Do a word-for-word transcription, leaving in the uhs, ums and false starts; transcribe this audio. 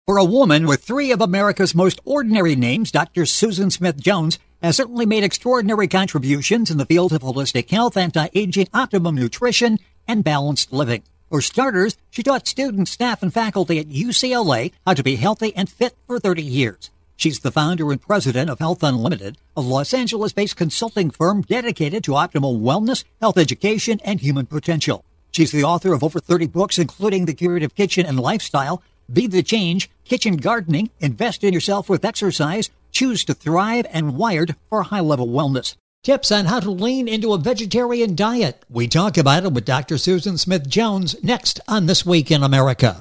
For a woman with three of America's most ordinary names, Doctor Susan Smith Jones has certainly made extraordinary contributions in the field of holistic health, anti-aging, optimum nutrition, and balanced living. For starters, she taught students, staff, and faculty at U C L A how to be healthy and fit for thirty years. She's the founder and president of Health Unlimited, a Los Angeles-based consulting firm dedicated to optimal wellness, health education, and human potential. She's the author of over thirty books, including The Curative Kitchen and Lifestyle, Be the Change, Kitchen Gardening, Invest in Yourself with Exercise, Choose to Thrive, and Wired for High-Level Wellness. Tips on how to lean into a vegetarian diet. We talk about it with Doctor Susan Smith Jones next on This Week in America.